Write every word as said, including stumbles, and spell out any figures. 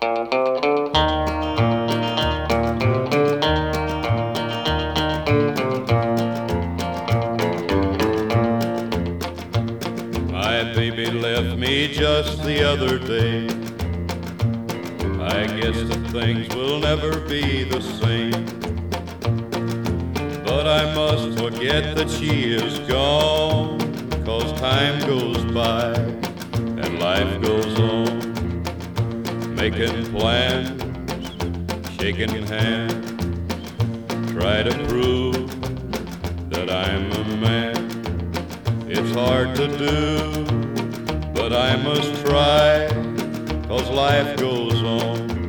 My baby left me just the other day. I guess that things will never be the same. But I must forget that she is gone, 'cause time goes by and life goes on. Making plans, shaking hands, try to prove that I'm a man. It's hard to do, but I must try, 'cause life goes on.